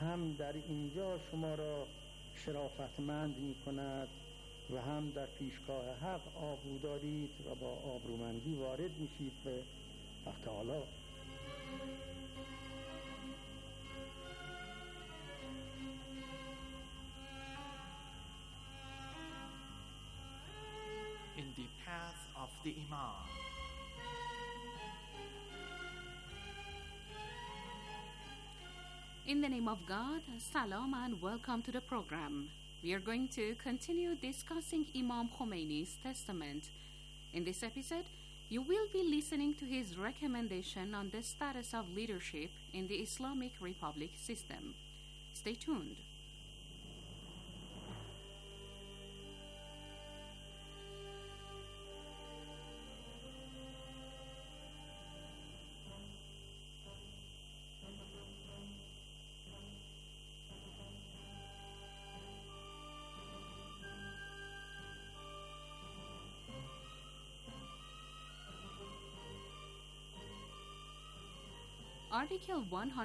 هم در اینجا شما را شرافتمند می کند و هم در پیشگاه حق آبرو دارید و با آبرومندی وارد میشید به حق تعالی. In the path of the Imam. In the name of God, Salam and welcome to the program. We are going to continue discussing Imam Khomeini's testament. In this episode, you will be listening to his recommendation on the status of leadership in the Islamic Republic system. Stay tuned. Article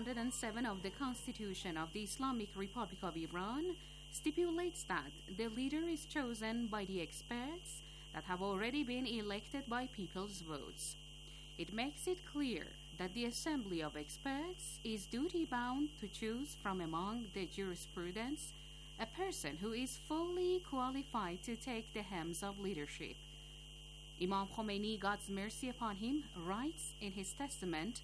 107 of the Constitution of the Islamic Republic of Iran stipulates that the leader is chosen by the experts that have already been elected by people's votes. It makes it clear that the Assembly of Experts is duty-bound to choose from among the jurisprudents a person who is fully qualified to take the helms of leadership. Imam Khomeini, God's mercy upon him, writes in his testament,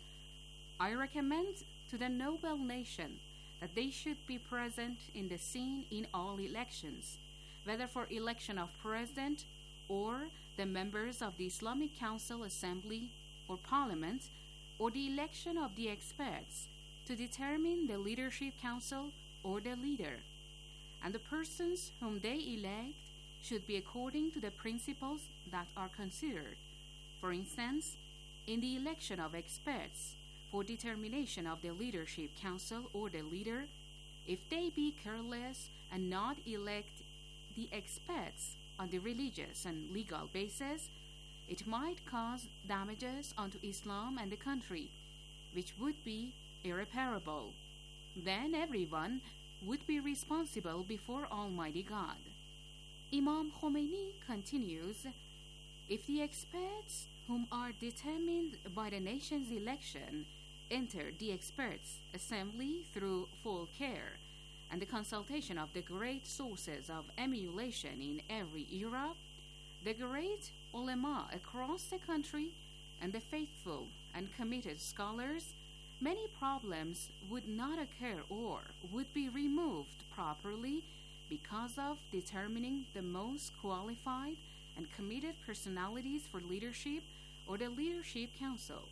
I recommend to the noble nation that they should be present in the scene in all elections, whether for election of president or the members of the Islamic Council Assembly or Parliament, or the election of the experts to determine the leadership council or the leader. And the persons whom they elect should be according to the principles that are considered. For instance, in the election of experts, for determination of the leadership council or the leader, if they be careless and not elect the experts on the religious and legal basis, it might cause damages unto Islam and the country, which would be irreparable. Then everyone would be responsible before Almighty God. Imam Khomeini continues, if the experts whom are determined by the nation's election enter the experts' assembly through full care and the consultation of the great sources of emulation in every era, the great ulama across the country and the faithful and committed scholars, many problems would not occur or would be removed properly because of determining the most qualified and committed personalities for leadership or the leadership council.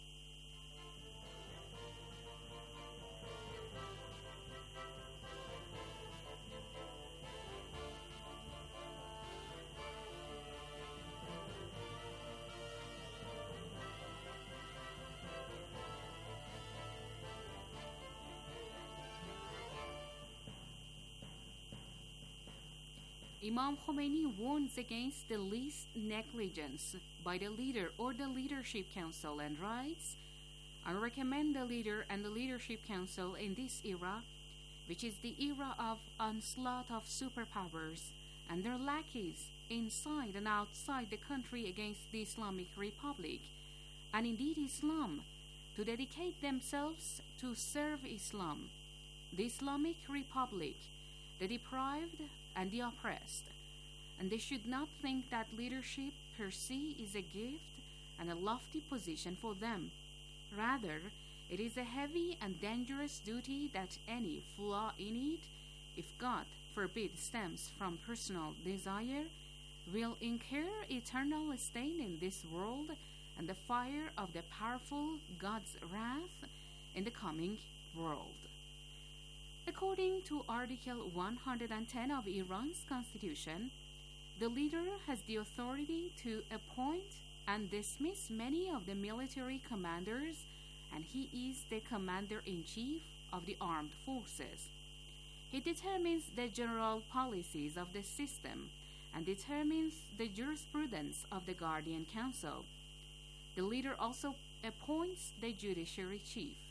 Imam Khomeini warns against the least negligence by the leader or the leadership council and writes, I recommend the leader and the leadership council in this era, which is the era of onslaught of superpowers and their lackeys inside and outside the country against the Islamic Republic, and indeed Islam, to dedicate themselves to serve Islam, the Islamic Republic, the deprived and the oppressed, and they should not think that leadership per se is a gift and a lofty position for them. Rather, it is a heavy and dangerous duty that any flaw in it, if God forbid stems from personal desire, will incur eternal stain in this world and the fire of the powerful God's wrath in the coming world. According to Article 110 of Iran's constitution, the leader has the authority to appoint and dismiss many of the military commanders, and he is the commander-in-chief of the armed forces. He determines the general policies of the system and determines the jurisprudence of the Guardian Council. The leader also appoints the judiciary chief,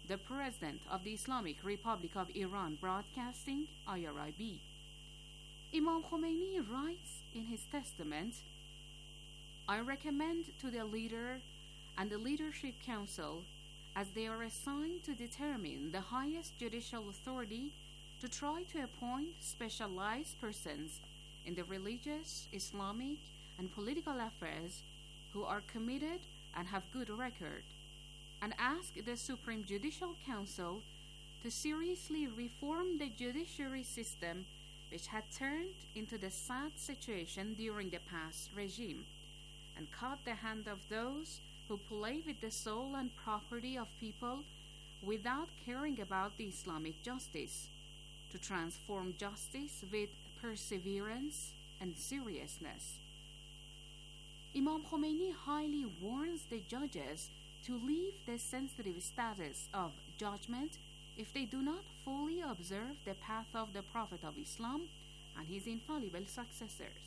the President of the Islamic Republic of Iran Broadcasting, IRIB. Imam Khomeini writes in his testament, "I recommend to the leader and the Leadership Council, as they are assigned to determine the highest judicial authority, to try to appoint specialized persons in the religious, Islamic, and political affairs who are committed and have good record, and ask the Supreme Judicial Council to seriously reform the judiciary system, which had turned into the sad situation during the past regime, and cut the hand of those who play with the soul and property of people without caring about the Islamic justice, to transform justice with perseverance and seriousness." Imam Khomeini highly warns the judges to leave the sensitive status of judgment if they do not fully observe the path of the Prophet of Islam and his infallible successors.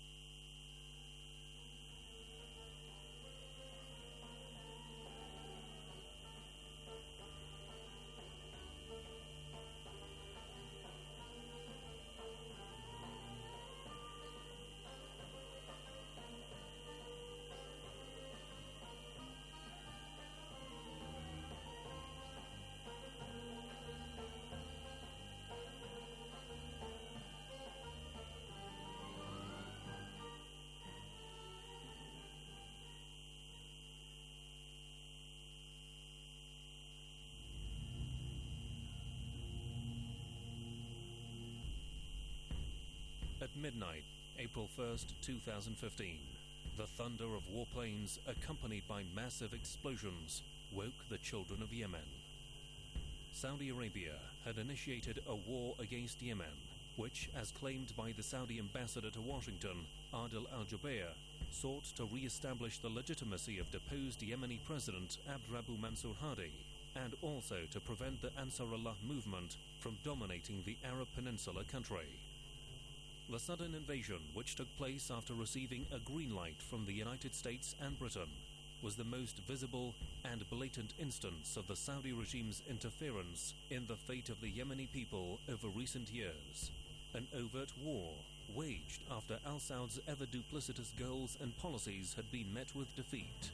At midnight, April 1st, 2015, the thunder of warplanes accompanied by massive explosions woke the children of Yemen. Saudi Arabia had initiated a war against Yemen, which, as claimed by the Saudi ambassador to Washington, Adil al-Jubeir, sought to re-establish the legitimacy of deposed Yemeni President Abdrabbu Mansur Hadi, and also to prevent the Ansarullah movement from dominating the Arab Peninsula country. The sudden invasion, which took place after receiving a green light from the United States and Britain, was the most visible and blatant instance of the Saudi regime's interference in the fate of the Yemeni people over recent years. An overt war waged after al-Saud's ever-duplicitous goals and policies had been met with defeat.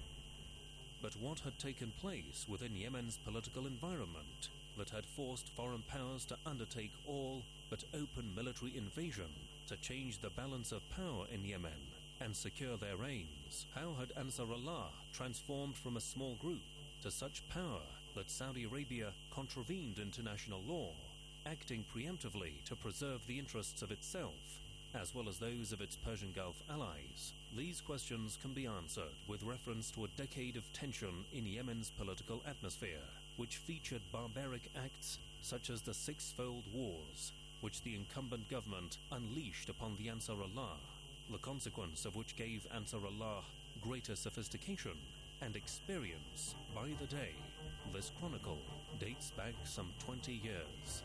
But what had taken place within Yemen's political environment that had forced foreign powers to undertake all but open military invasion to change the balance of power in Yemen and secure their aims? How had Ansarullah transformed from a small group to such power that Saudi Arabia contravened international law, acting preemptively to preserve the interests of itself, as well as those of its Persian Gulf allies? These questions can be answered with reference to a decade of tension in Yemen's political atmosphere, which featured barbaric acts such as the Six-Fold Wars, which the incumbent government unleashed upon the Ansarullah, the consequence of which gave Ansarullah greater sophistication and experience by the day. This chronicle dates back some 20 years.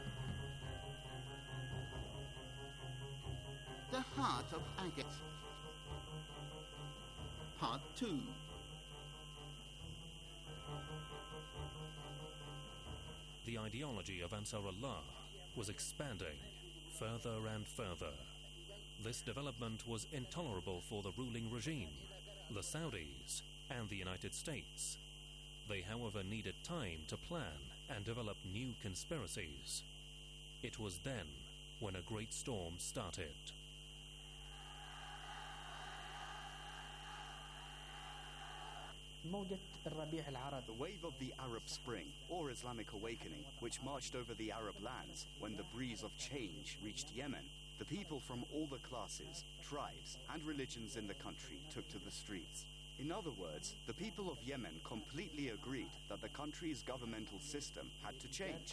The Heart of Agate, Part 2. The ideology of Ansarullah was expanding further and further. This development was intolerable for the ruling regime, the Saudis, and the United States. They, however, needed time to plan and develop new conspiracies. It was then when a great storm started. The wave of the Arab Spring, or Islamic Awakening, which marched over the Arab lands when the breeze of change reached Yemen, the people from all the classes, tribes, and religions in the country took to the streets. In other words, the people of Yemen completely agreed that the country's governmental system had to change.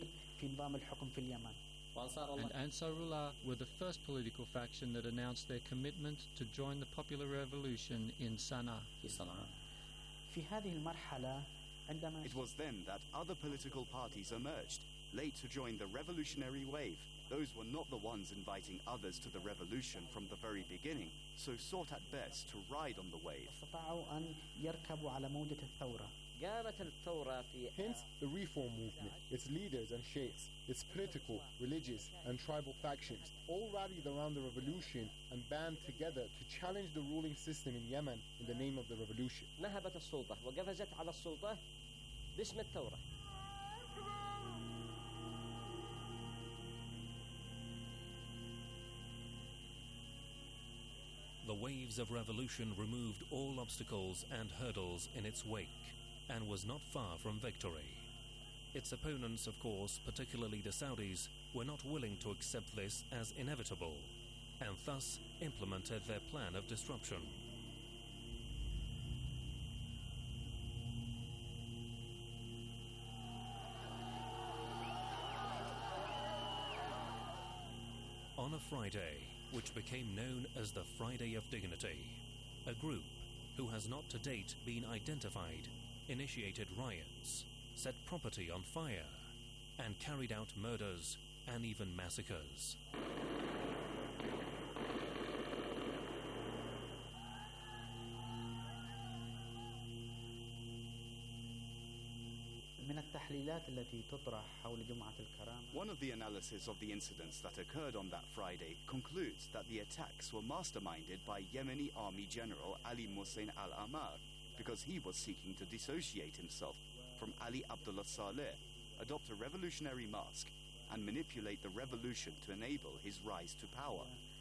And Ansarullah were the first political faction that announced their commitment to join the popular revolution in Sana'a. It was then that other political parties emerged, late to join the revolutionary wave. Those were not the ones inviting others to the revolution from the very beginning, so sought at best to ride on the wave. Hence, the reform movement, its leaders and sheikhs, its political, religious, and tribal factions all rallied around the revolution and band together to challenge the ruling system in Yemen in the name of the revolution. نهبت السلطة وقفزت على السلطة باسم الثورة. The waves of revolution removed all obstacles and hurdles in its wake, and was not far from victory. Its opponents, of course, particularly the Saudis, were not willing to accept this as inevitable, and thus implemented their plan of disruption. On a Friday, which became known as the Friday of Dignity, a group, who has not to date been identified, initiated riots, set property on fire, and carried out murders and even massacres. One of the analyses of the incidents that occurred on that Friday concludes that the attacks were masterminded by Yemeni Army General Ali Muhsin al-Ammar because he was seeking to dissociate himself from Ali Abdullah Saleh, adopt a revolutionary mask, and manipulate the revolution to enable his rise to power.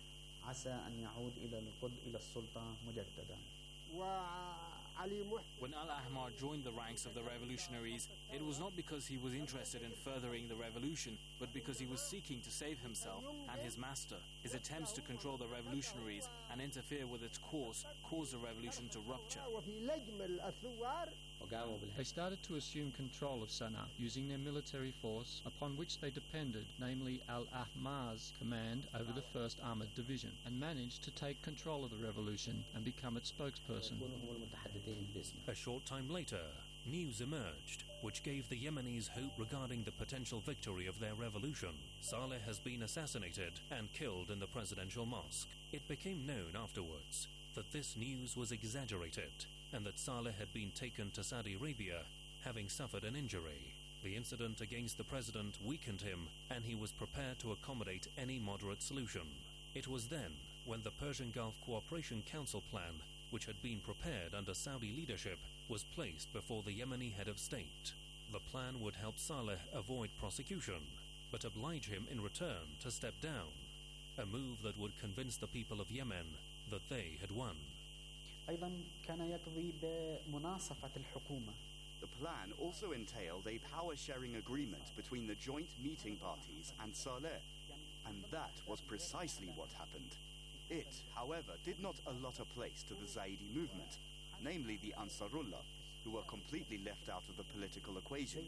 When al-Ahmar joined the ranks of the revolutionaries, it was not because he was interested in furthering the revolution, but because he was seeking to save himself and his master. His attempts to control the revolutionaries and interfere with its course caused the revolution to rupture. They started to assume control of Sana'a using their military force upon which they depended, namely Al-Ahmar's command over the 1st Armoured Division, and managed to take control of the revolution and become its spokesperson. A short time later, news emerged which gave the Yemenis hope regarding the potential victory of their revolution. Saleh has been assassinated and killed in the presidential mosque. It became known afterwards that this news was exaggerated and that Saleh had been taken to Saudi Arabia, having suffered an injury. The incident against the president weakened him, and he was prepared to accommodate any moderate solution. It was then when the Persian Gulf Cooperation Council plan, which had been prepared under Saudi leadership, was placed before the Yemeni head of state. The plan would help Saleh avoid prosecution, but oblige him in return to step down, a move that would convince the people of Yemen that they had won. The plan also entailed a power-sharing agreement between the joint meeting parties and Saleh, and that was precisely what happened. It, however, did not allot a place to the Zaidi movement, namely the Ansarullah, who were completely left out of the political equation.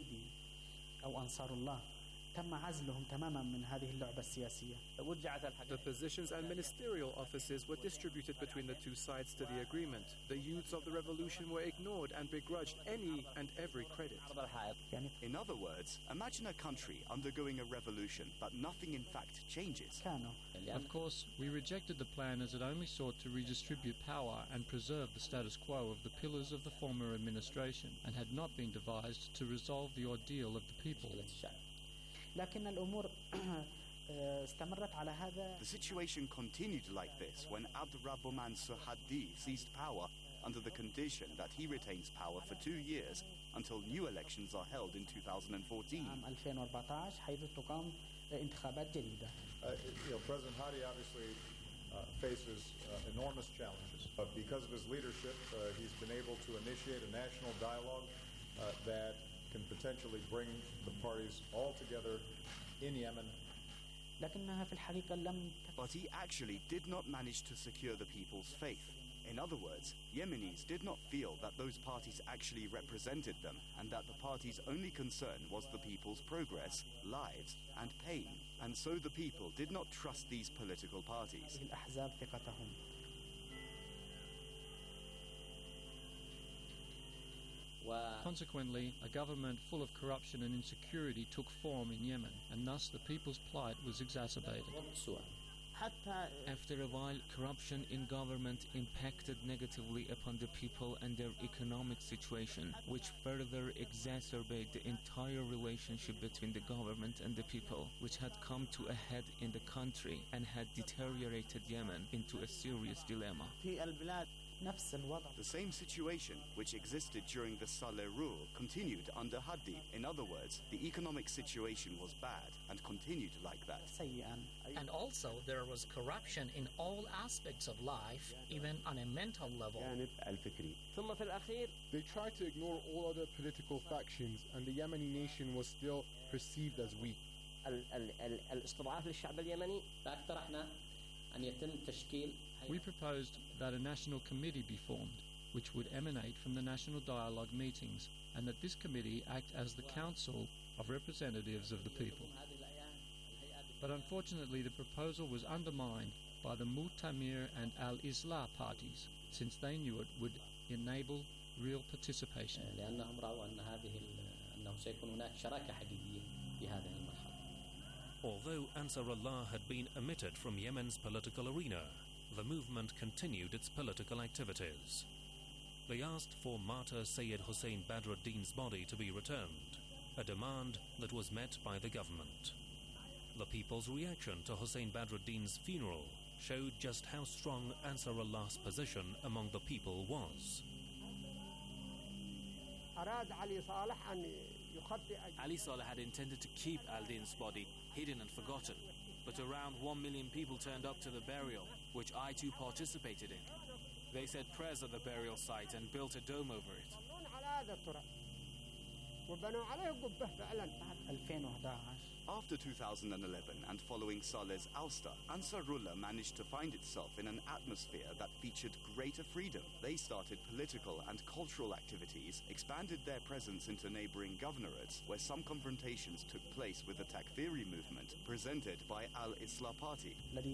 The positions and ministerial offices were distributed between the two sides to the agreement. The youths of the revolution were ignored and begrudged any and every credit. In other words, imagine a country undergoing a revolution, but nothing in fact changes. Of course, we rejected the plan as it only sought to redistribute power and preserve the status quo of the pillars of the former administration, and had not been devised to resolve the ordeal of the people. The situation continued like this when Abdurrabbu Mansur Hadi seized power under the condition that he retains power for 2 years until new elections are held in 2014. President Hadi obviously faces enormous challenges, but because of his leadership, he's been able to initiate a national dialogue that can potentially bring the parties all together in Yemen. But he actually did not manage to secure the people's faith. In other words, Yemenis did not feel that those parties actually represented them, and that the party's only concern was the people's progress, lives, and pain. And so the people did not trust these political parties. Consequently, a government full of corruption and insecurity took form in Yemen, and thus the people's plight was exacerbated. After a while, corruption in government impacted negatively upon the people and their economic situation, which further exacerbated the entire relationship between the government and the people, which had come to a head in the country and had deteriorated Yemen into a serious dilemma. The same situation which existed during the Saleh rule continued under Hadi. In other words, the economic situation was bad and continued like that. And also there was corruption in all aspects of life, even on a mental level. They tried to ignore all other political factions, and the Yemeni nation was still perceived as weak. We proposed that a national committee be formed, which would emanate from the National Dialogue meetings, and that this committee act as the council of representatives of the people. But unfortunately, the proposal was undermined by the Mu'tamir and Al-Islah parties, since they knew it would enable real participation. Although Ansarullah had been omitted from Yemen's political arena, the movement continued its political activities. They asked for martyr Sayyid Hussein Badruddin's body to be returned, a demand that was met by the government. The people's reaction to Hussein Badruddin's funeral showed just how strong Ansarullah's position among the people was. Ali Saleh had intended to keep al-Din's body hidden and forgotten, but around 1 million people turned up to the burial, which I too participated in. They said prayers at the burial site and built a dome over it. After 2011 and following Saleh's ouster, Ansarullah managed to find itself in an atmosphere that featured greater freedom. They started political and cultural activities, expanded their presence into neighboring governorates, where some confrontations took place with the Takfiri movement, presented by Al-Islah Party.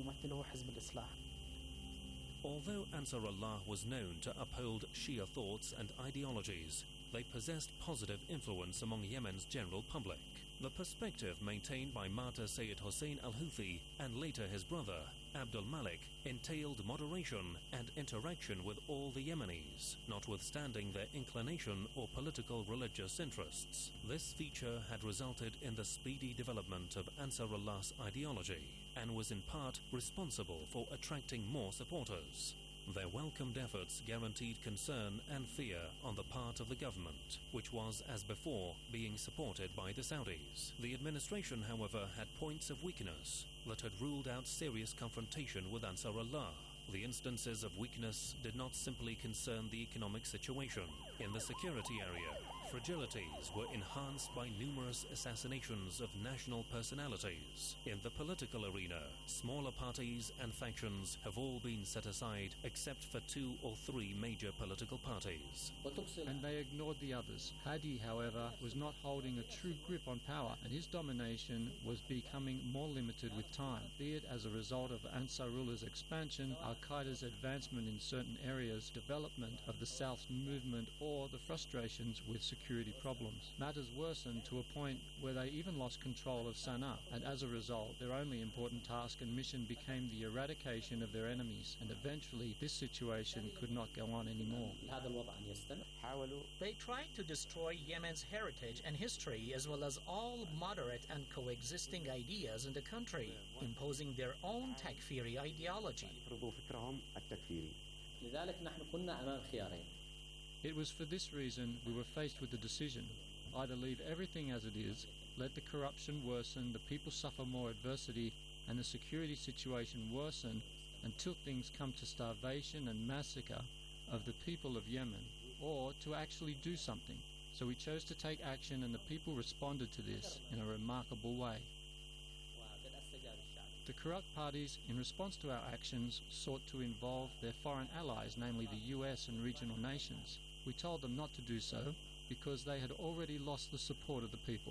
Although Ansarullah was known to uphold Shia thoughts and ideologies, they possessed positive influence among Yemen's general public. The perspective maintained by martyr Sayyid Hussein al-Houthi and later his brother, Abdul Malik, entailed moderation and interaction with all the Yemenis, notwithstanding their inclination or political religious interests. This feature had resulted in the speedy development of Ansarullah's ideology and was in part responsible for attracting more supporters. Their welcomed efforts guaranteed concern and fear on the part of the government, which was, as before, being supported by the Saudis. The administration, however, had points of weakness that had ruled out serious confrontation with Ansarullah. The instances of weakness did not simply concern the economic situation. In the security area, fragilities were enhanced by numerous assassinations of national personalities. In the political arena, smaller parties and factions have all been set aside except for 2 or 3 major political parties. And they ignored the others. Hadi, however, was not holding a true grip on power, and his domination was becoming more limited with time, be it as a result of Ansarullah's expansion, Al-Qaeda's advancement in certain areas, development of the South's movement, or the frustrations with security problems. Matters worsened to a point where they even lost control of Sana'a, and as a result, their only important task and mission became the eradication of their enemies, and eventually this situation could not go on anymore. They tried to destroy Yemen's heritage and history, as well as all moderate and coexisting ideas in the country, imposing their own Takfiri ideology. It was for this reason we were faced with the decision: either leave everything as it is, let the corruption worsen, the people suffer more adversity, and the security situation worsen until things come to starvation and massacre of the people of Yemen, or to actually do something. So we chose to take action, and the people responded to this in a remarkable way. The corrupt parties, in response to our actions, sought to involve their foreign allies, namely the US and regional nations. We told them not to do so because they had already lost the support of the people.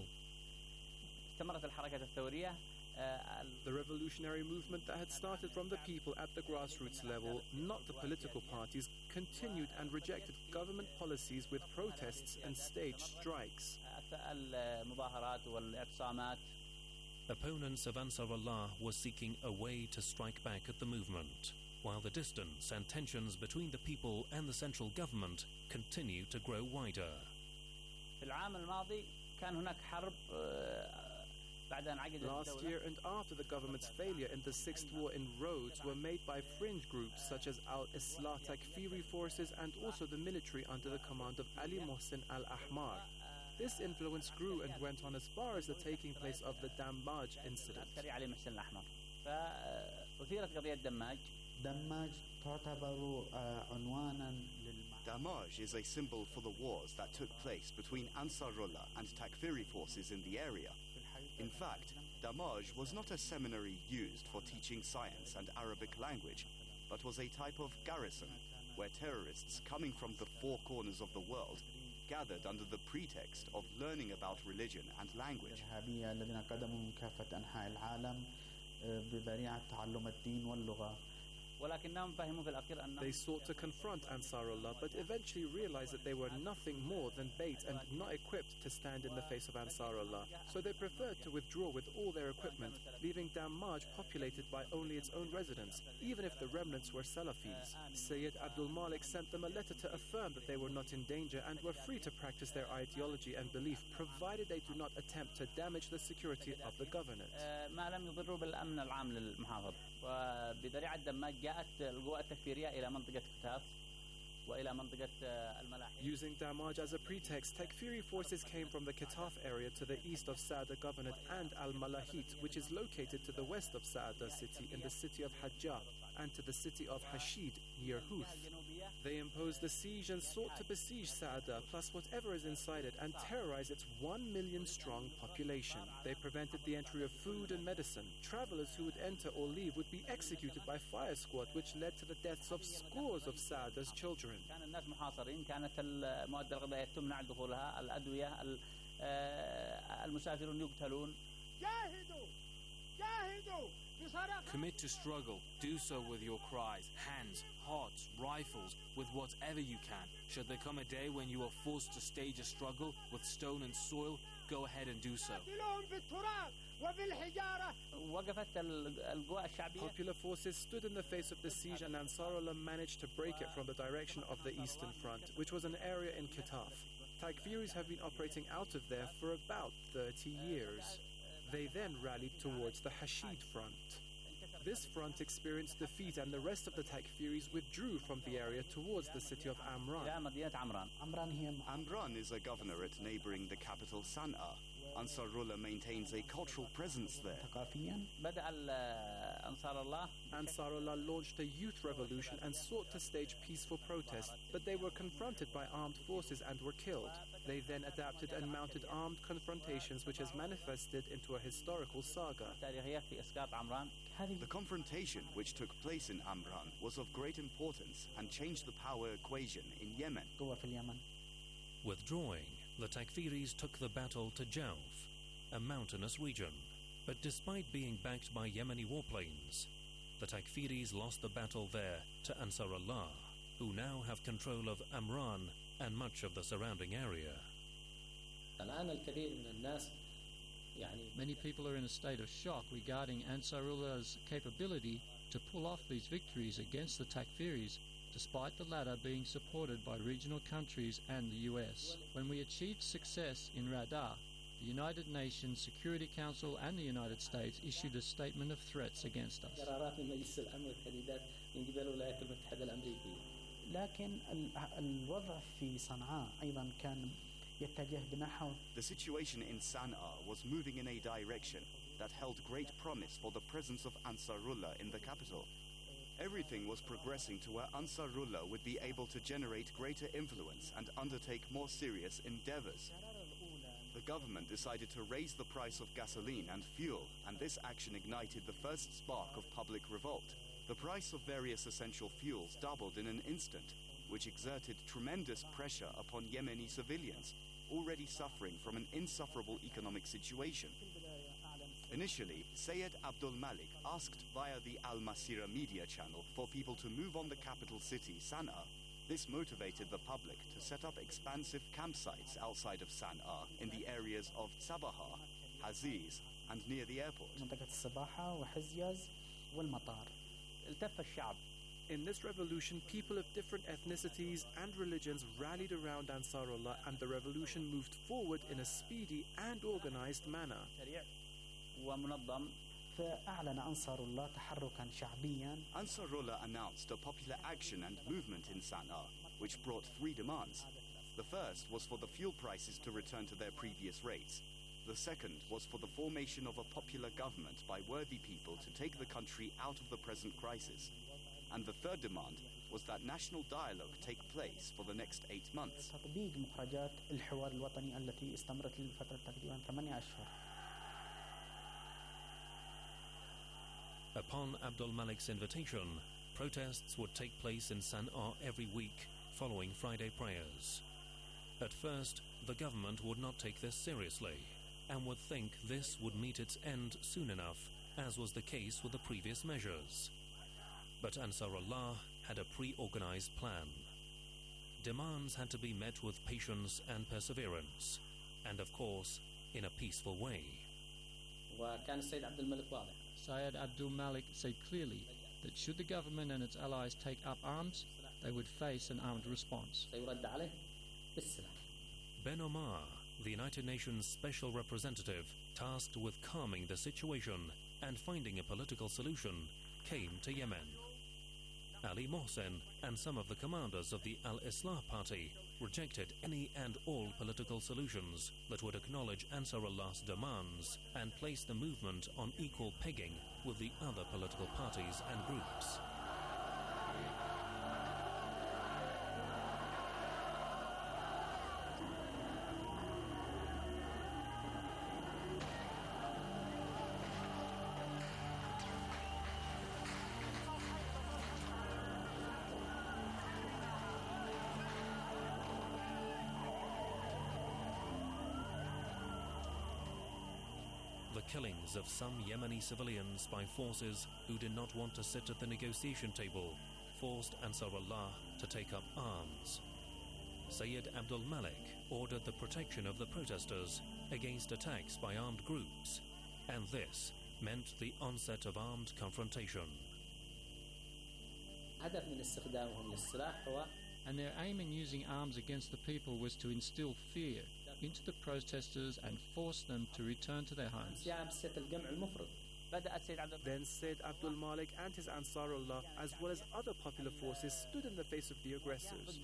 The revolutionary movement that had started from the people at the grassroots level, not the political parties, continued and rejected government policies with protests and staged strikes. Opponents of Ansarullah were seeking a way to strike back at the movement, while the distance and tensions between the people and the central government continue to grow wider. Last year and after the government's failure in the Sixth War in Rhodes were made by fringe groups such as Al-Islah Takfiri forces and also the military under the command of Ali Mohsin Al-Ahmar. This influence grew and went on as far as the taking place of the Dammaj incident. Dammaj is a symbol for the wars that took place between Ansarullah and Takfiri forces in the area. In fact, Dammaj was not a seminary used for teaching science and Arabic language, but was a type of garrison where terrorists coming from the four corners of the world gathered under the pretext of learning about religion and language. They sought to confront Ansarullah, but eventually realized that they were nothing more than bait and not equipped to stand in the face of Ansarullah. So they preferred to withdraw with all their equipment, leaving Dammaj populated by only its own residents, even if the remnants were Salafis. Sayyid Abdul Malik sent them a letter to affirm that they were not in danger and were free to practice their ideology and belief, provided they do not attempt to damage the security of the government. وبذريعة دماج جاءت القوى التكفيرية إلى منطقة كتاف وإلى منطقة الملاحي. Using Dammaj as a pretext, Takfiri forces came from the Kitaf area to the east of Saada Governorate and Al-Malahit, which is located to the west of Saada city in the city of Hajjah, and to the city of Hashid near Huth. They imposed the siege and sought to besiege Saada, plus whatever is inside it, and terrorize its 1 million strong population. They prevented the entry of food and medicine. Travelers who would enter or leave would be executed by fire squad, which led to the deaths of scores of Saada's children. كانت المواد الغذائية تمنع دخولها الأدوية المسافرون يقتلون. Commit to struggle. Do so with your cries, hands, hearts, rifles, with whatever you can. Should there come a day when you are forced to stage a struggle with stone and soil, go ahead and do so. Popular forces stood in the face of the siege, and Ansarullah managed to break it from the direction of the Eastern Front, which was an area in Kitaf. Takfiris have been operating out of there for about 30 years. They then rallied towards the Hashid Front. This front experienced defeat, and the rest of the Takfiris withdrew from the area towards the city of Amran. Amran is a governorate neighboring the capital Sana'a. Ansarullah maintains a cultural presence there. Ansarullah launched a youth revolution and sought to stage peaceful protests, but they were confronted by armed forces and were killed. They then adapted and mounted armed confrontations, which has manifested into a historical saga. The confrontation which took place in Amran was of great importance and changed the power equation in Yemen. Withdrawing, the Takfiris took the battle to Jawf, a mountainous region. But despite being backed by Yemeni warplanes, the Takfiris lost the battle there to Ansarullah, who now have control of Amran and much of the surrounding area. Many people are in a state of shock regarding Ansarullah's capability to pull off these victories against the Takfiris, despite the latter being supported by regional countries and the US. When we achieved success in Radar, the United Nations Security Council and the United States issued a statement of threats against us. The situation in Sana'a was moving in a direction that held great promise for the presence of Ansarullah in the capital. Everything was progressing to where Ansarullah would be able to generate greater influence and undertake more serious endeavors. The government decided to raise the price of gasoline and fuel, and this action ignited the first spark of public revolt. The price of various essential fuels doubled in an instant, which exerted tremendous pressure upon Yemeni civilians, already suffering from an insufferable economic situation. Initially, Sayyid Abdul Malik asked via the Al Masira media channel for people to move on the capital city, Sana'a. This motivated the public to set up expansive campsites outside of Sana'a in the areas of Sabaha, Aziz, and near the airport. منطقة السباحة وحزيز والمطار. التف الشعب. In this revolution, people of different ethnicities and religions rallied around Ansarullah, and the revolution moved forward in a speedy and organized manner. ومنظم. فأعلن أنصار الله تحركا شعبيا. Ansarullah announced a popular action and movement in Sana'a, which brought 3 demands. The first was for the fuel prices to return to their previous rates. The second was for the formation of a popular government by worthy people to take the country out of the present crisis. And the third demand was that national dialogue take place for the next 8 months. تطبيق مخرجات الحوار الوطني التي استمرت لفترة تقريبا 8 أشهر. Upon Abdul Malik's invitation, protests would take place in Sana'a every week following Friday prayers. At first, the government would not take this seriously and would think this would meet its end soon enough, as was the case with the previous measures. But Ansarullah had a pre-organized plan. Demands had to be met with patience and perseverance, and of course, in a peaceful way. وكان السيد عبد الملك واضح. Syed Abdul Malik said clearly that should the government and its allies take up arms, they would face an armed response. سيرد عليه بالسلاح. Ben Omar, the United Nations Special Representative tasked with calming the situation and finding a political solution, came to Yemen. Ali Mohsen and some of the commanders of the Al-Islah Party rejected any and all political solutions that would acknowledge Ansarullah's demands and place the movement on equal pegging with the other political parties and groups. The killings of some Yemeni civilians by forces who did not want to sit at the negotiation table forced Ansarullah to take up arms. Sayyid Abdul Malik ordered the protection of the protesters against attacks by armed groups, and this meant the onset of armed confrontation. And their aim in using arms against the people was to instill fear into the protesters and force them to return to their homes. Then Sayyid Abdul Malik and his Ansarullah, as well as other popular forces, stood in the face of the aggressors.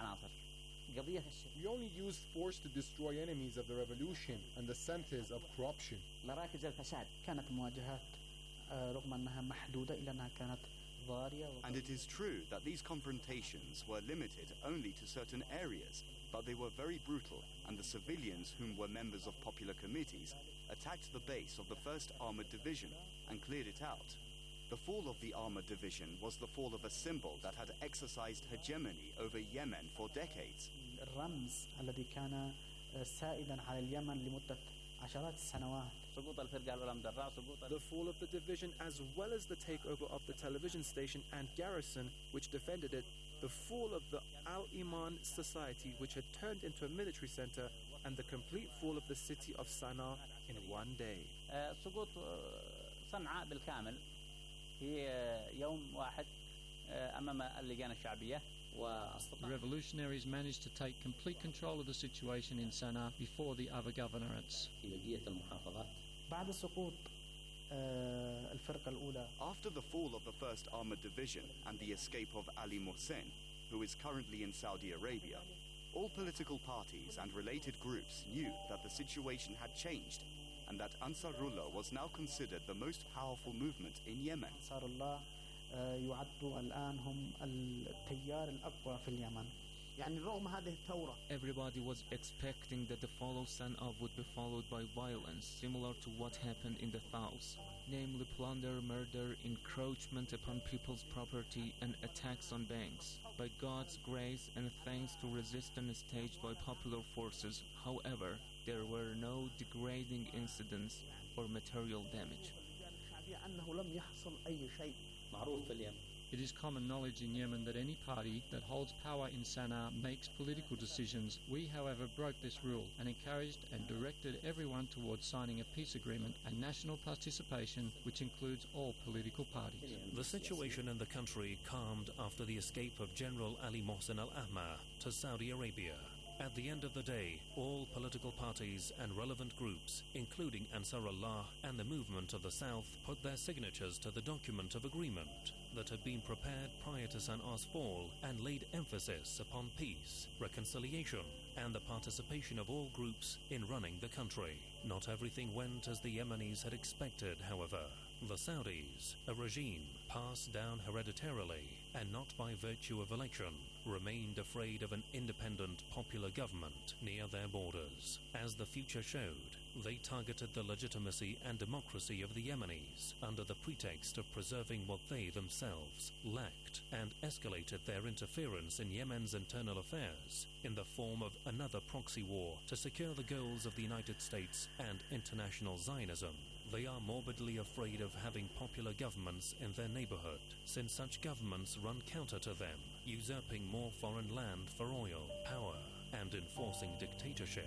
We only used force to destroy enemies of the revolution and the centers of corruption. كانت المواجهات رغم أنها محدودة إلا أنها كانت ضارية. And it is true that these confrontations were limited only to certain areas, but they were very brutal, and the civilians, whom were members of popular committees, attacked the base of the 1st Armored Division and cleared it out. The fall of the Armored Division was the fall of a symbol that had exercised hegemony over Yemen for decades. الرمز الذي كان سائدا على اليمن لمدة عشرات السنوات. The fall of the division, as well as the takeover of the television station and garrison which defended it, the fall of the Al-Iman Society, which had turned into a military center, and the complete fall of the city of Sana'a in one day. سقوط صنعاء بالكامل في يوم واحد أمام اللجان الشعبية. The revolutionaries managed to take complete control of the situation in Sana'a before the other governorates. بعد سقوط الفرقة الأولى. After the fall of the 1st Armored Division and the escape of Ali Mohsen, who is currently in Saudi Arabia, all political parties and related groups knew that the situation had changed and that Ansarullah was now considered the most powerful movement in Yemen. Ansarullah يعدوا الآن هم التيار الأقوى في اليمن. يعني رغم هذه الثورة. Everybody was expecting that the fall of Sana'a would be followed by violence similar to what happened in the South, namely plunder, murder, encroachment upon people's property, and attacks on banks. By God's grace and thanks to resistance staged by popular forces, however, there were no degrading incidents or material damage. It is common knowledge in Yemen that any party that holds power in Sana'a makes political decisions. We, however, broke this rule and encouraged and directed everyone towards signing a peace agreement and national participation, which includes all political parties. The situation in the country calmed after the escape of General Ali Mohsen al-Ahmar to Saudi Arabia. At the end of the day, all political parties and relevant groups, including Ansarullah and the Movement of the South, put their signatures to the document of agreement that had been prepared prior to Sana'a's fall and laid emphasis upon peace, reconciliation, and the participation of all groups in running the country. Not everything went as the Yemenis had expected, however. The Saudis, a regime passed down hereditarily and not by virtue of election, remained afraid of an independent popular government near their borders. As the future showed, they targeted the legitimacy and democracy of the Yemenis under the pretext of preserving what they themselves lacked, and escalated their interference in Yemen's internal affairs in the form of another proxy war to secure the goals of the United States and international Zionism. They are morbidly afraid of having popular governments in their neighborhood, since such governments run counter to them, usurping more foreign land for oil, power, and enforcing dictatorship.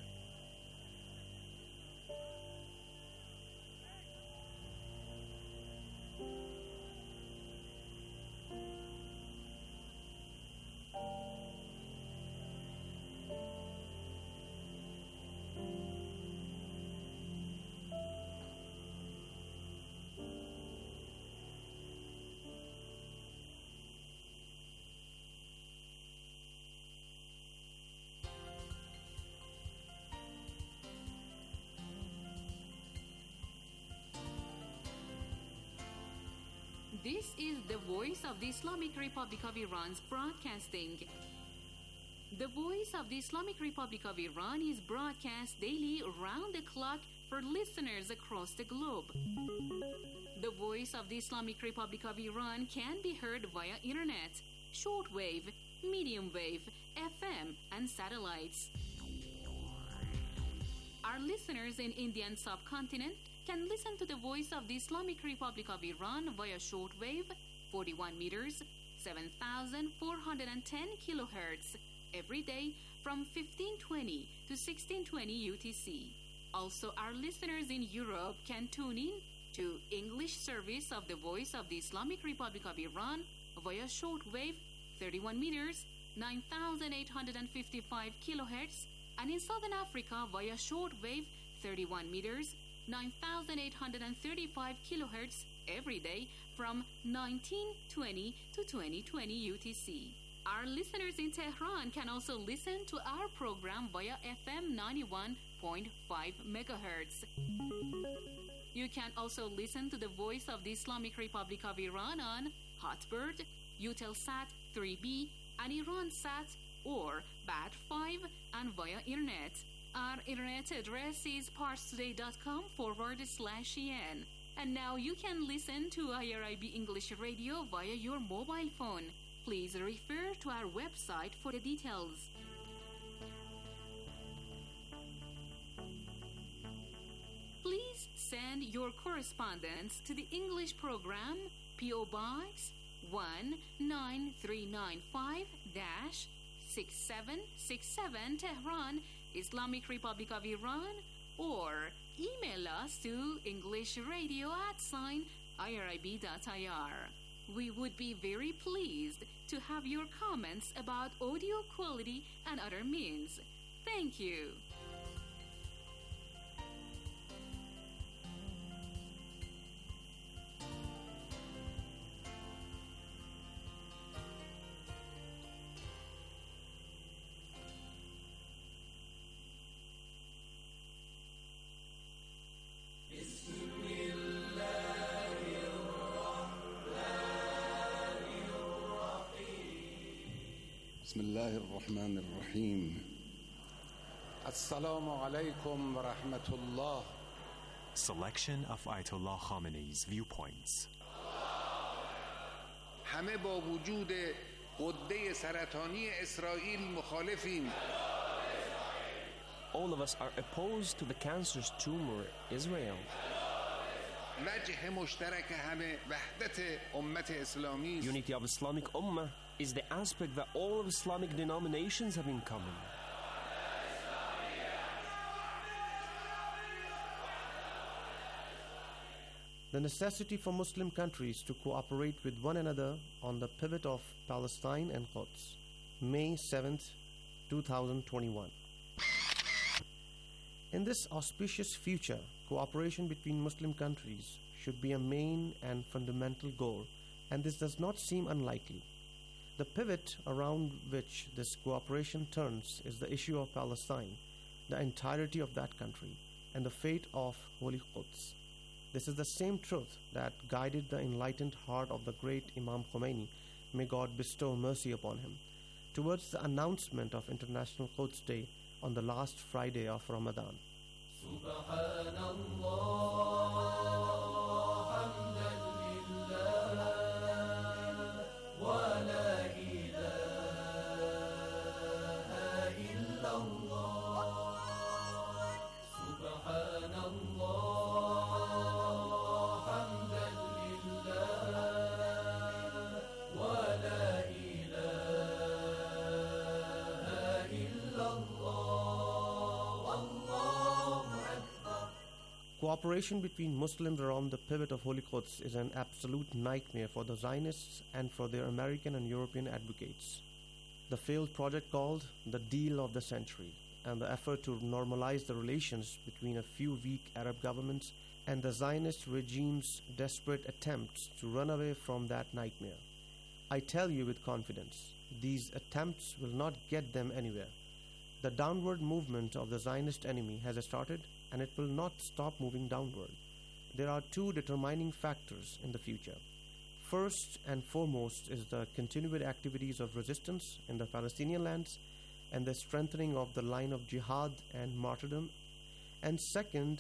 This is the Voice of the Islamic Republic of Iran's broadcasting. The Voice of the Islamic Republic of Iran is broadcast daily round the clock for listeners across the globe. The Voice of the Islamic Republic of Iran can be heard via internet, shortwave, medium wave, FM, and satellites. Our listeners in Indian subcontinent can listen to the Voice of the Islamic Republic of Iran via shortwave, 41 meters, 7,410 kilohertz, every day from 1520 to 1620 UTC. Also, our listeners in Europe can tune in to English service of the Voice of the Islamic Republic of Iran via shortwave, 31 meters, 9,855 kilohertz, and in Southern Africa via shortwave, 31 meters, 9,835 kilohertz every day from 1920 to 2020 UTC. Our listeners in Tehran can also listen to our program via FM 91.5 megahertz. You can also listen to the Voice of the Islamic Republic of Iran on Hotbird, Eutelsat 3B, and Iransat or Bat5 and via internet. Our internet address is parstoday.com/en. And now you can listen to IRIB English Radio via your mobile phone. Please refer to our website for the details. Please send your correspondence to the English program, P.O. Box 19395-6767 Tehran, Islamic Republic of Iran, or email us to englishradio@irib.ir. We would be very pleased to have your comments about audio quality and other means. Thank you. بسم الله الرحمن الرحيم السلام عليكم ورحمة الله. Selection of Ayatollah Khamenei's viewpoints. همه با وجود غده سرطانی اسرائیل مخالفیم. All of us are opposed to the cancerous tumor Israel. وجه مشترک همه وحدت امت اسلامی. Unity of Islamic Ummah is the aspect that all of Islamic denominations have in common. The necessity for Muslim countries to cooperate with one another on the pivot of Palestine and Quds. May 7th, 2021. In this auspicious future, cooperation between Muslim countries should be a main and fundamental goal, and this does not seem unlikely. The pivot around which this cooperation turns is the issue of Palestine, the entirety of that country, and the fate of Holy Quds. This is the same truth that guided the enlightened heart of the great Imam Khomeini, may God bestow mercy upon him, towards the announcement of International Quds Day on the last Friday of Ramadan. Cooperation between Muslims around the pivot of Holy Quds is an absolute nightmare for the Zionists and for their American and European advocates. The failed project called the Deal of the Century and the effort to normalize the relations between a few weak Arab governments and the Zionist regime's desperate attempts to run away from that nightmare. I tell you with confidence, these attempts will not get them anywhere. The downward movement of the Zionist enemy has started, and it will not stop moving downward. There are two determining factors in the future. First and foremost is the continued activities of resistance in the Palestinian lands and the strengthening of the line of jihad and martyrdom. And second,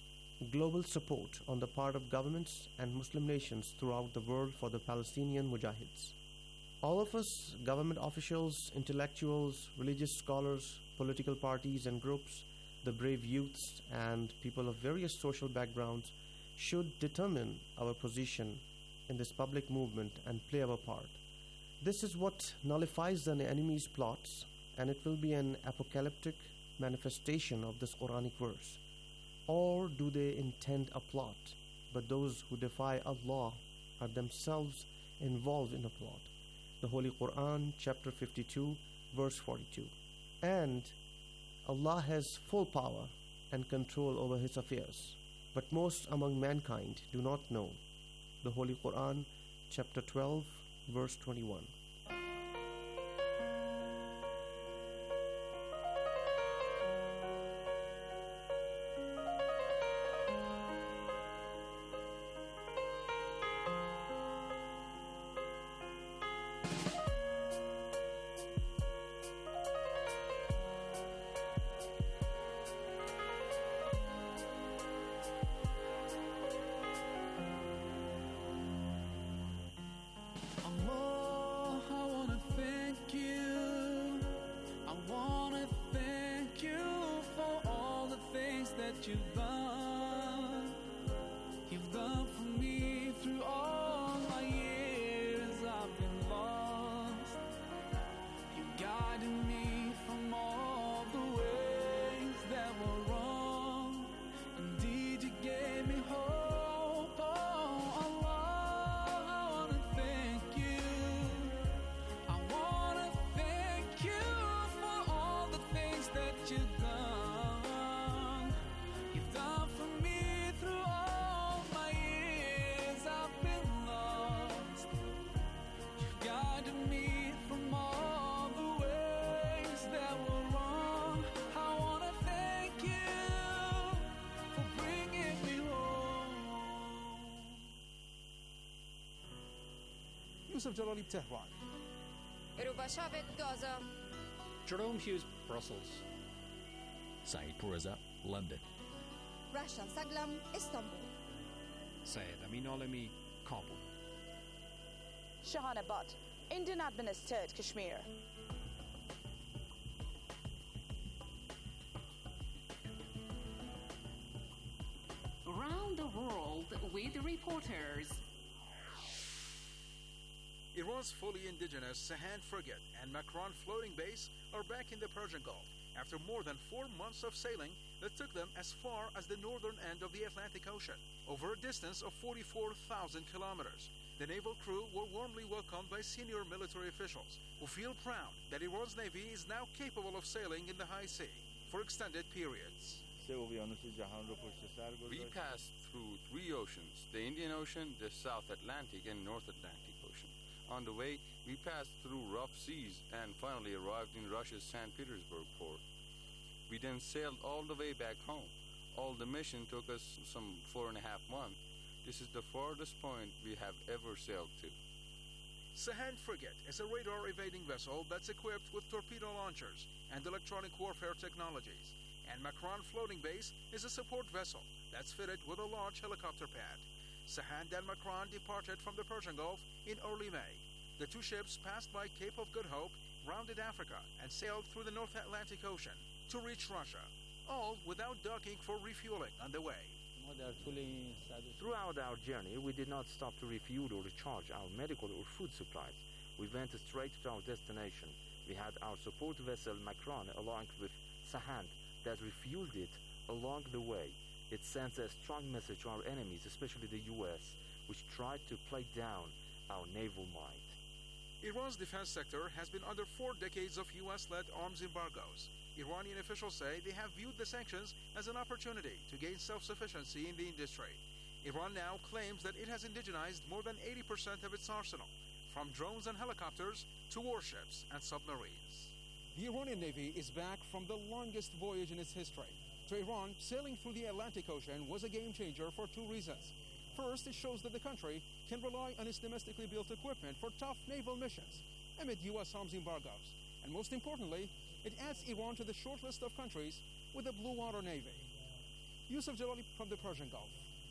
global support on the part of governments and Muslim nations throughout the world for the Palestinian mujahids. All of us, government officials, intellectuals, religious scholars, political parties and groups, the brave youths and people of various social backgrounds should determine our position in this public movement and play our part. This is what nullifies the enemy's plots, and it will be an apocalyptic manifestation of this Quranic verse. Or do they intend a plot, but those who defy Allah are themselves involved in a plot? The Holy Quran, chapter 52, verse 42. And Allah has full power and control over His affairs, but most among mankind do not know. The Holy Quran, chapter 12, verse 21. You've done for me through all my years. I've been lost. You guided me from all the ways that were wrong. Indeed, you gave me hope. Oh Allah, I wanna thank you. I wanna thank you for all the things that you've done. Yusuf Jalali, Tehran. Erubashavet, Gaza. Jerome Hughes, Brussels. Saeed Pourreza, London. Rasha Saglam, Istanbul. Syed Amin Alami, Kabul. Shahana Butt, Indian administered Kashmir. Around the world, with with the reporters. Iran's fully indigenous Sahand frigate and Makran floating base are back in the Persian Gulf after more than 4 months of sailing that took them as far as the northern end of the Atlantic Ocean, over a distance of 44,000 kilometers. The naval crew were warmly welcomed by senior military officials who feel proud that Iran's navy is now capable of sailing in the high sea for extended periods. We passed through 3 oceans, the Indian Ocean, the South Atlantic, and North Atlantic Ocean. On the way, we passed through rough seas and finally arrived in Russia's St. Petersburg port. We then sailed all the way back home. All the mission took us some 4.5 months. This is the farthest point we have ever sailed to. Sahand frigate is a radar evading vessel that's equipped with torpedo launchers and electronic warfare technologies. And Makran floating base is a support vessel that's fitted with a large helicopter pad. Sahand and Makran departed from the Persian Gulf in early May. The 2 ships passed by Cape of Good Hope, rounded Africa, and sailed through the North Atlantic Ocean to reach Russia, all without docking for refueling on the way. Throughout our journey, we did not stop to refuel or recharge our medical or food supplies. We went straight to our destination. We had our support vessel Makran along with Sahand that refueled it along the way. It sends a strong message to our enemies, especially the U.S., which tried to play down our naval might. Iran's defense sector has been under 4 decades of U.S.-led arms embargoes. Iranian officials say they have viewed the sanctions as an opportunity to gain self-sufficiency in the industry. Iran now claims that it has indigenized more than 80% of its arsenal, from drones and helicopters to warships and submarines. The Iranian Navy is back from the longest voyage in its history. To Iran, sailing through the Atlantic Ocean was a game-changer for 2 reasons. First, it shows that the country can rely on its domestically built equipment for tough naval missions amid U.S. arms embargoes. And most importantly, it adds Iran to the short list of countries with a blue water navy. Yusuf Jalali from the Persian Gulf.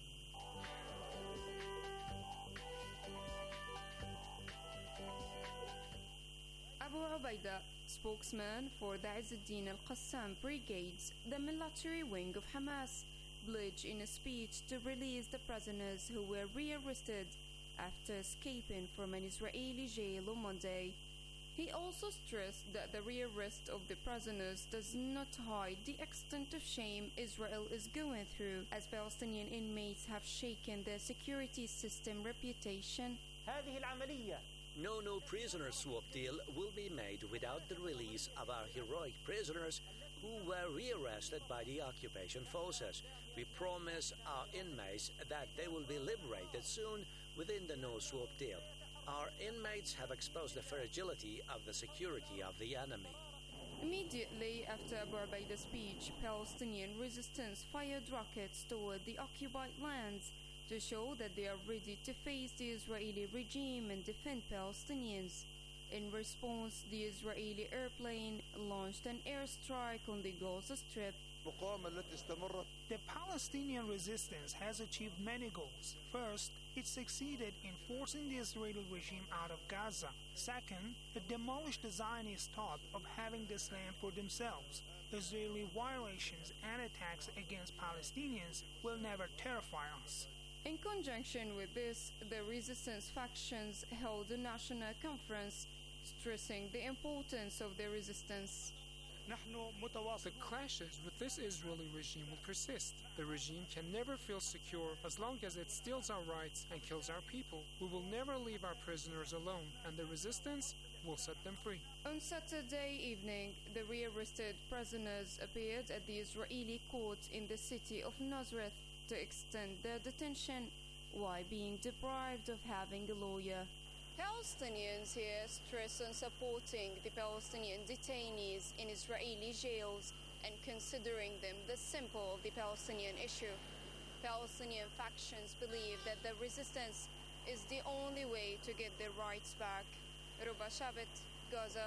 Abu Ubaidah, spokesman for the Izzuddin al-Qassam Brigades, the military wing of Hamas, pledged in a speech to release the prisoners who were rearrested after escaping from an Israeli jail on Monday. He also stressed that the rearrest of the prisoners does not hide the extent of shame Israel is going through, as Palestinian inmates have shaken their security system reputation. No new prisoner swap deal will be made without the release of our heroic prisoners who were rearrested by the occupation forces. We promise our inmates that they will be liberated soon within the no swap deal. Our inmates have exposed the fragility of the security of the enemy. Immediately after Abu Ubaidah's speech, Palestinian resistance fired rockets toward the occupied lands to show that they are ready to face the Israeli regime and defend Palestinians. In response, the Israeli airplane launched an airstrike on the Gaza Strip. The Palestinian resistance has achieved many goals. First, it succeeded in forcing the Israeli regime out of Gaza. Second, it demolished the Zionist thought of having this land for themselves. Israeli violations and attacks against Palestinians will never terrify us. In conjunction with this, the resistance factions held a national conference stressing the importance of the resistance. The clashes with this Israeli regime will persist. The regime can never feel secure as long as it steals our rights and kills our people. We will never leave our prisoners alone, and the resistance will set them free. On Saturday evening, the rearrested prisoners appeared at the Israeli court in the city of Nazareth to extend their detention while being deprived of having a lawyer. Palestinians here stress on supporting the Palestinian detainees in Israeli jails and considering them the symbol of the Palestinian issue. Palestinian factions believe that the resistance is the only way to get their rights back. Ruba Shabit, Gaza.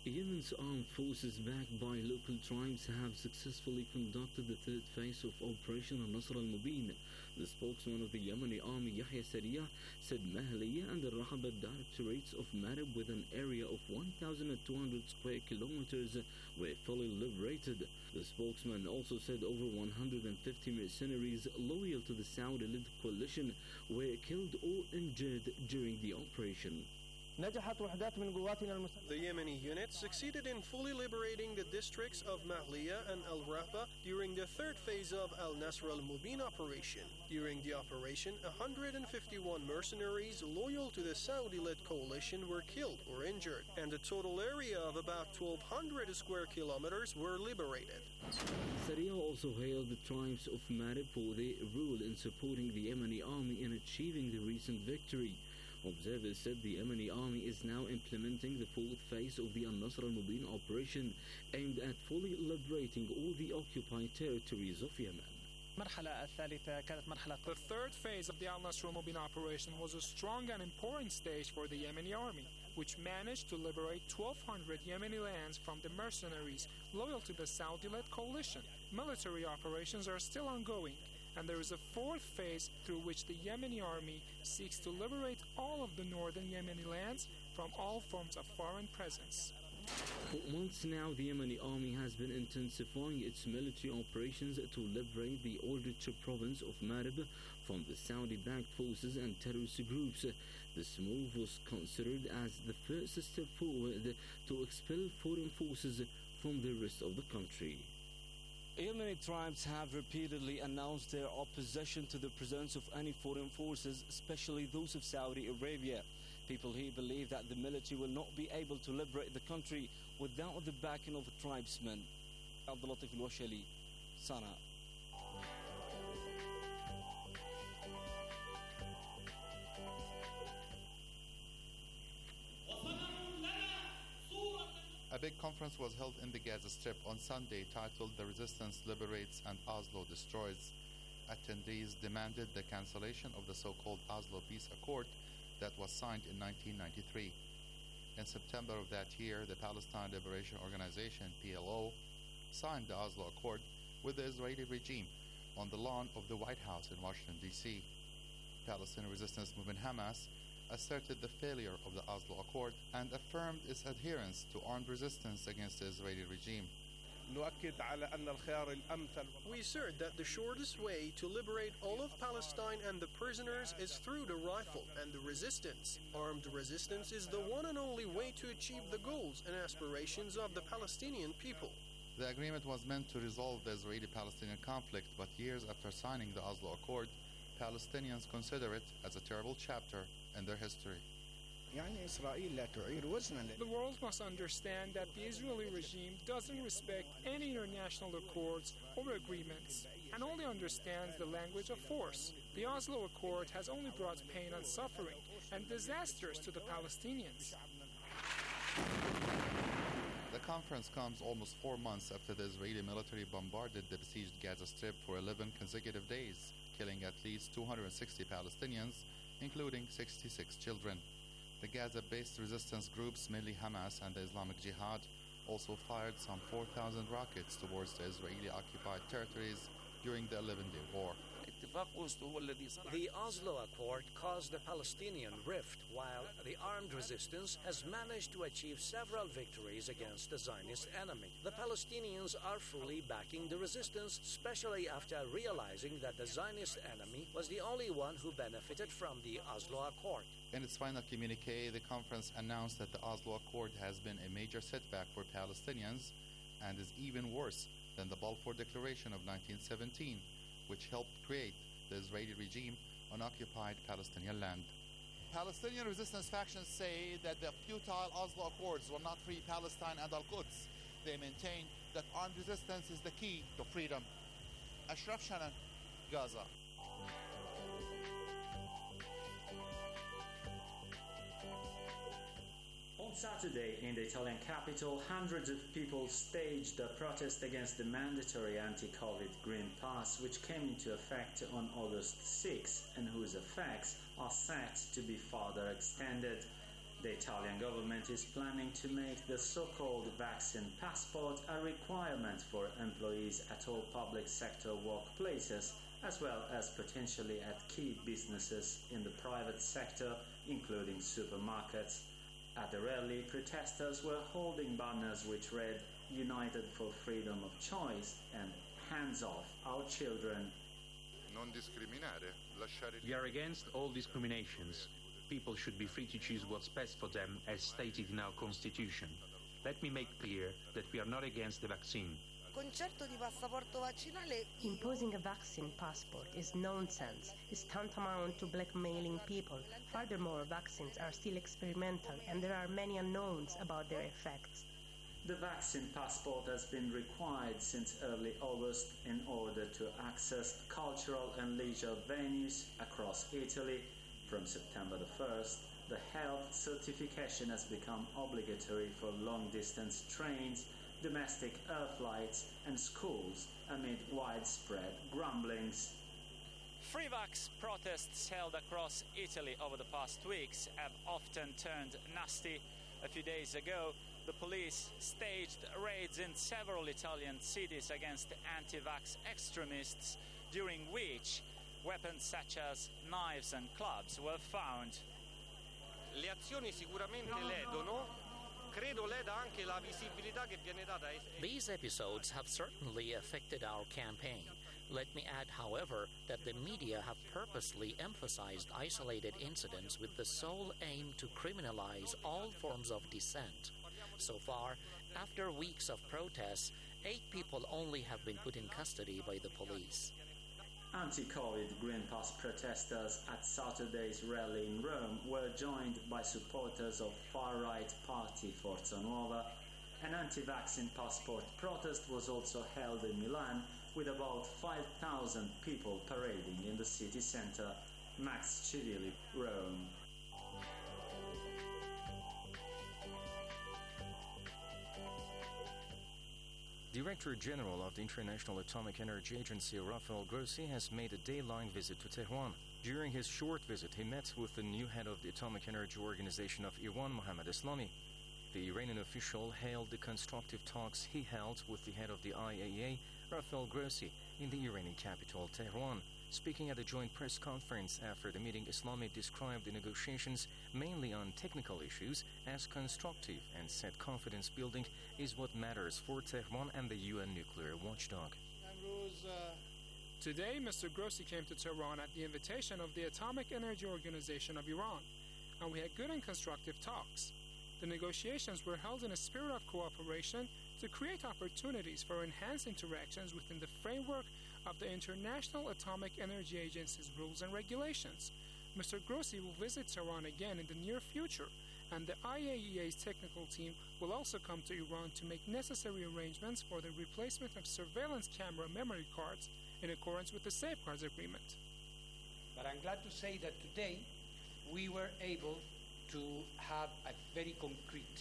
Yemen's armed forces, backed by local tribes, have successfully conducted the third phase of Operation Al-Nasr al-Mubin. The spokesman of the Yemeni army, Yahya Sariya, said Mahliya and the Rahaba directorates of Marib, with an area of 1,200 square kilometers, were fully liberated. The spokesman also said over 150 mercenaries loyal to the Saudi-led coalition were killed or injured during the operation. The Yemeni unit succeeded in fully liberating the districts of Mahliya and Al-Rahba during the third phase of Al-Nasr al-Mubin operation. During the operation, 151 mercenaries loyal to the Saudi-led coalition were killed or injured, and a total area of about 1,200 square kilometers were liberated. Sariya also hailed the tribes of Marib for their role in supporting the Yemeni army in achieving the recent victory. Observers said the Yemeni army is now implementing the fourth phase of the Al-Nasr al-Mubin operation, aimed at fully liberating all the occupied territories of Yemen. The third phase of the Al-Nasr al-Mubin operation was a strong and important stage for the Yemeni army, which managed to liberate 1,200 Yemeni lands from the mercenaries loyal to the Saudi-led coalition. Military operations are still ongoing, and there is a fourth phase through which the Yemeni army seeks to liberate all of the northern Yemeni lands from all forms of foreign presence. For months now, the Yemeni army has been intensifying its military operations to liberate the Oldrich province of Marib from the Saudi-backed forces and terrorist groups. This move was considered as the first step forward to expel foreign forces from the rest of the country. Yemeni tribes have repeatedly announced their opposition to the presence of any foreign forces, especially those of Saudi Arabia. People here believe that the military will not be able to liberate the country without the backing of tribesmen. Abdul Latif Al-Washali, Sana'a. A big conference was held in the Gaza Strip on Sunday titled The Resistance Liberates and Oslo Destroys. Attendees demanded the cancellation of the so-called Oslo Peace Accord that was signed in 1993. In September of that year, the Palestine Liberation Organization, PLO, signed the Oslo Accord with the Israeli regime on the lawn of the White House in Washington, D.C. Palestinian resistance movement Hamas asserted the failure of the Oslo Accord and affirmed its adherence to armed resistance against the Israeli regime. We assert that the shortest way to liberate all of Palestine and the prisoners is through the rifle and the resistance. Armed resistance is the one and only way to achieve the goals and aspirations of the Palestinian people. The agreement was meant to resolve the Israeli-Palestinian conflict, but years after signing the Oslo Accord, Palestinians consider it as a terrible chapter in their history. The world must understand that the Israeli regime doesn't respect any international accords or agreements and only understands the language of force. The Oslo Accord has only brought pain and suffering and disasters to the Palestinians. The conference comes almost 4 months after the Israeli military bombarded the besieged Gaza Strip for 11 consecutive days, killing at least 260 Palestinians, including 66 children. The Gaza-based resistance groups, mainly Hamas and the Islamic Jihad, also fired some 4,000 rockets towards the Israeli-occupied territories during the 11-day war. The Oslo Accord caused a Palestinian rift, while the armed resistance has managed to achieve several victories against the Zionist enemy. The Palestinians are fully backing the resistance, especially after realizing that the Zionist enemy was the only one who benefited from the Oslo Accord. In its final communique, the conference announced that the Oslo Accord has been a major setback for Palestinians and is even worse than the Balfour Declaration of 1917, which helped create the Israeli regime on occupied Palestinian land. Palestinian resistance factions say that the futile Oslo Accords will not free Palestine and Al-Quds. They maintain that armed resistance is the key to freedom. Ashraf Shannon, Gaza. On Saturday, in the Italian capital, hundreds of people staged a protest against the mandatory anti-COVID Green Pass, which came into effect on August 6 and whose effects are set to be further extended. The Italian government is planning to make the so-called vaccine passport a requirement for employees at all public sector workplaces, as well as potentially at key businesses in the private sector, including supermarkets. At the rally, protesters were holding banners which read "United for Freedom of Choice" and "Hands off our children." Non discriminare, lasciare. We are against all discriminations. People should be free to choose what's best for them, as stated in our constitution. Let me make clear that we are not against the vaccine. Imposing a vaccine passport is nonsense. It's tantamount to blackmailing people. Furthermore, vaccines are still experimental and there are many unknowns about their effects. The vaccine passport has been required since early August in order to access cultural and leisure venues across Italy. From September the 1st, the health certification has become obligatory for long-distance trains, domestic air flights and schools amid widespread grumblings. Free-vax protests held across Italy over the past weeks have often turned nasty. A few days ago, the police staged raids in several Italian cities against anti-vax extremists, during which weapons such as knives and clubs were found. Le azioni sicuramente ledono. Credo leda anche la visibilità che viene data. These episodes have certainly affected our campaign. Let me add, however, that the media have purposely emphasized isolated incidents with the sole aim to criminalize all forms of dissent. So far, after weeks of protests, 8 people only have been put in custody by the police. Anti-Covid Green Pass protesters at Saturday's rally in Rome were joined by supporters of far-right party Forza Nuova. An anti-vaccine passport protest was also held in Milan, with about 5,000 people parading in the city centre. Max Civilli, Rome. Director General of the International Atomic Energy Agency, Rafael Grossi, has made a day-long visit to Tehran. During his short visit, he met with the new head of the Atomic Energy Organization of Iran, Mohammad Eslami. The Iranian official hailed the constructive talks he held with the head of the IAEA, Rafael Grossi, in the Iranian capital, Tehran. Speaking at a joint press conference after the meeting, Eslami described the negotiations mainly on technical issues as constructive and said confidence building is what matters for Tehran and the UN nuclear watchdog. Today, Mr. Grossi came to Tehran at the invitation of the Atomic Energy Organization of Iran, and we had good and constructive talks. The negotiations were held in a spirit of cooperation to create opportunities for enhanced interactions within the framework of the International Atomic Energy Agency's rules and regulations. Mr. Grossi will visit Tehran again in the near future, and the IAEA's technical team will also come to Iran to make necessary arrangements for the replacement of surveillance camera memory cards in accordance with the Safeguards Agreement. But I'm glad to say that today we were able to have a very concrete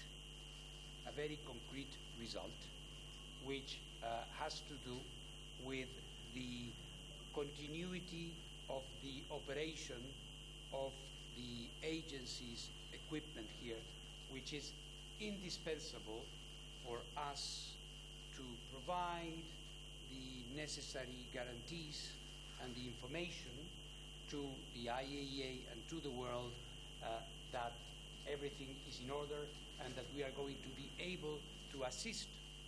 result, which has to do with the continuity of the operation of the agency's equipment here, which is indispensable for us to provide the necessary guarantees and the information to the IAEA and to the world that everything is in order and that we are going to be able to assist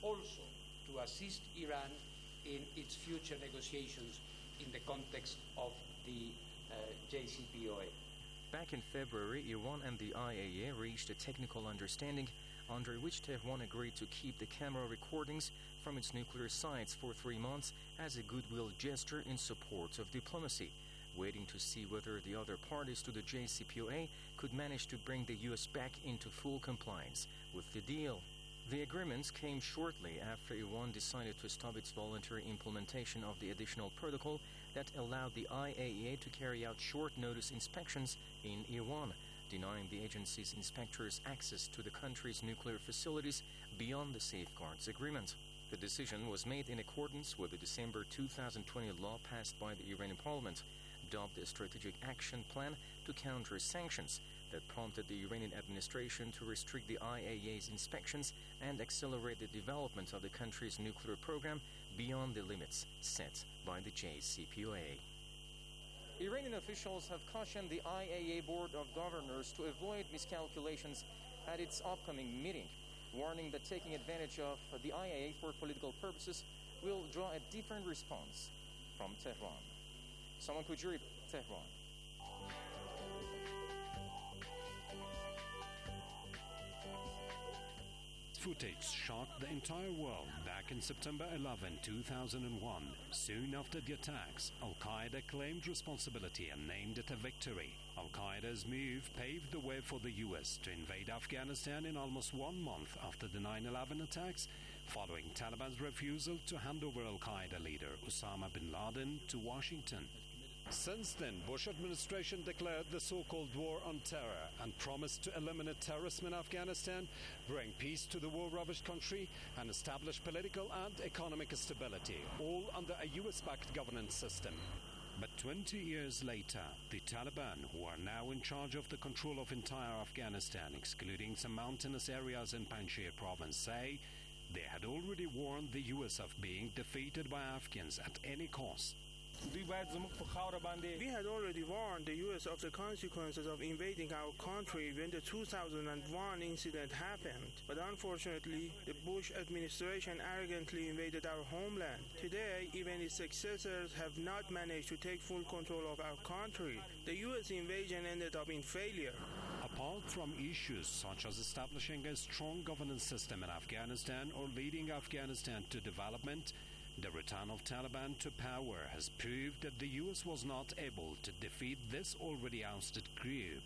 Iran in its future negotiations in the context of the JCPOA. Back in February, Iran and the IAEA reached a technical understanding under which Tehran agreed to keep the camera recordings from its nuclear sites for 3 months as a goodwill gesture in support of diplomacy, waiting to see whether the other parties to the JCPOA could manage to bring the U.S. back into full compliance with the deal. The agreements came shortly after Iran decided to stop its voluntary implementation of the additional protocol that allowed the IAEA to carry out short-notice inspections in Iran, denying the agency's inspectors access to the country's nuclear facilities beyond the Safeguards Agreement. The decision was made in accordance with the December 2020 law passed by the Iranian parliament, dubbed a Strategic Action Plan to counter sanctions, that prompted the Iranian administration to restrict the IAEA's inspections and accelerate the development of the country's nuclear program beyond the limits set by the JCPOA. Iranian officials have cautioned the IAEA Board of Governors to avoid miscalculations at its upcoming meeting, warning that taking advantage of the IAEA for political purposes will draw a different response from Tehran. Salman Kujuri, Tehran. Footage shocked the entire world back in September 11, 2001. Soon after the attacks, Al-Qaeda claimed responsibility and named it a victory. Al-Qaeda's move paved the way for the U.S. to invade Afghanistan in almost 1 month after the 9/11 attacks, following Taliban's refusal to hand over Al-Qaeda leader Osama bin Laden to Washington. Since then, Bush administration declared the so-called war on terror and promised to eliminate terrorism in Afghanistan, bring peace to the war-ravaged country, and establish political and economic stability, all under a U.S.-backed governance system. But 20 years later, the Taliban, who are now in charge of the control of entire Afghanistan, excluding some mountainous areas in Panjshir province, say they had already warned the U.S. of being defeated by Afghans at any cost. We had already warned the U.S. of the consequences of invading our country when the 2001 incident happened. But unfortunately, the Bush administration arrogantly invaded our homeland. Today, even its successors have not managed to take full control of our country. The U.S. invasion ended up in failure. Apart from issues such as establishing a strong governance system in Afghanistan or leading Afghanistan to development, the return of Taliban to power has proved that the U.S. was not able to defeat this already ousted group.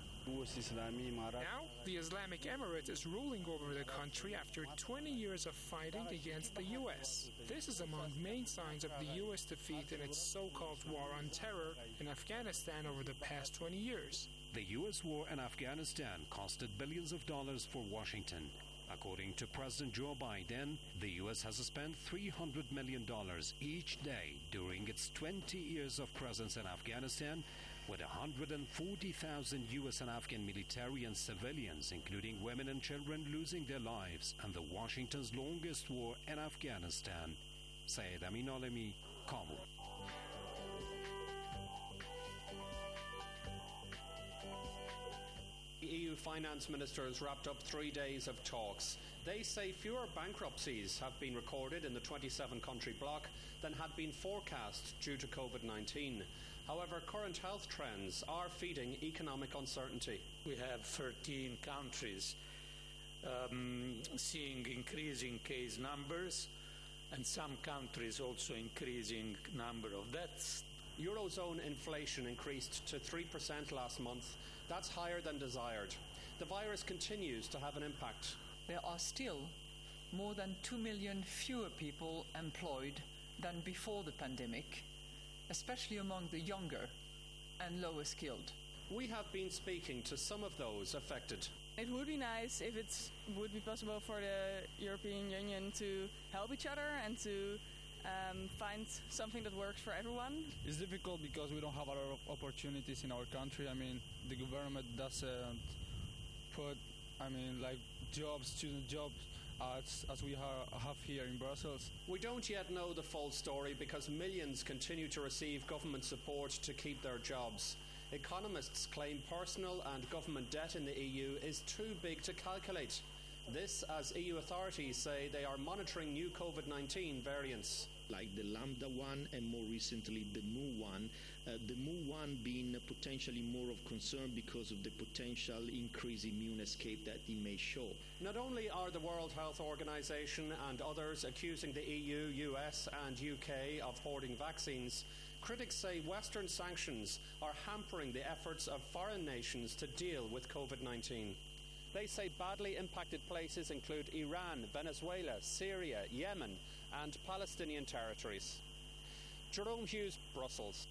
Now, the Islamic Emirate is ruling over the country after 20 years of fighting against the U.S. This is among main signs of the U.S. defeat in its so-called war on terror in Afghanistan over the past 20 years. The U.S. war in Afghanistan costed billions of dollars for Washington. According to President Joe Biden, the U.S. has spent $300 million each day during its 20 years of presence in Afghanistan, with 140,000 U.S. and Afghan military and civilians, including women and children, losing their lives in the Washington's longest war in Afghanistan. Sayed Amin Alemi, Kabul. EU finance ministers wrapped up 3 days of talks. They say fewer bankruptcies have been recorded in the 27-country bloc than had been forecast due to COVID-19. However, current health trends are feeding economic uncertainty. We have 13 countries seeing increasing case numbers, and some countries also increasing number of deaths. Eurozone inflation increased to 3% last month. That's higher than desired. The virus continues to have an impact. There are still more than 2 million fewer people employed than before the pandemic, especially among the younger and lower skilled. We have been speaking to some of those affected. It would be nice if it would be possible for the European Union to help each other and to find something that works for everyone. It's difficult because we don't have a lot of opportunities in our country. I mean, the government doesn't put, like jobs, student jobs, as we have here in Brussels. We don't yet know the full story because millions continue to receive government support to keep their jobs. Economists claim personal and government debt in the EU is too big to calculate. This as EU authorities say they are monitoring new COVID-19 variants. Like the Lambda one and more recently the Mu one. The Mu one being potentially more of concern because of the potential increased immune escape that it may show. Not only are the World Health Organization and others accusing the EU, US and UK of hoarding vaccines, critics say Western sanctions are hampering the efforts of foreign nations to deal with COVID-19. They say badly impacted places include Iran, Venezuela, Syria, Yemen and Palestinian territories. Jerome Hughes, Brussels.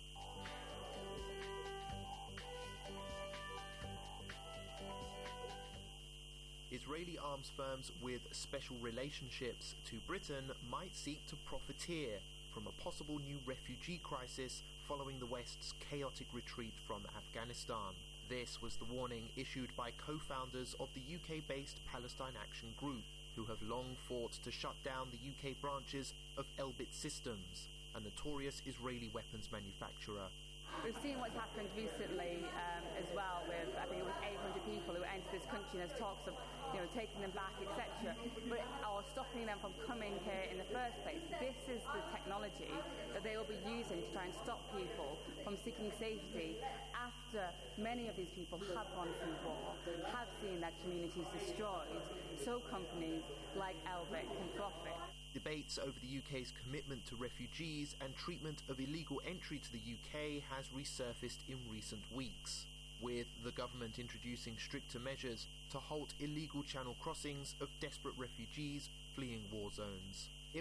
Israeli arms firms with special relationships to Britain might seek to profiteer from a possible new refugee crisis following the West's chaotic retreat from Afghanistan. This was the warning issued by co-founders of the UK-based Palestine Action Group, who have long fought to shut down the UK branches of Elbit Systems, a notorious Israeli weapons manufacturer. We've seen what's happened recently as well with, I think it was 800 people who entered this country, and there's talks of, taking them back, etc., or stopping them from coming here in the first place. This is the technology that they will be using to try and stop people from seeking safety after many of these people have gone through war, have seen their communities destroyed, so companies like Elbit can profit. Debates over the UK's commitment to refugees and treatment of illegal entry to the UK has resurfaced in recent weeks, with the government introducing stricter measures to halt illegal channel crossings of desperate refugees fleeing war zones.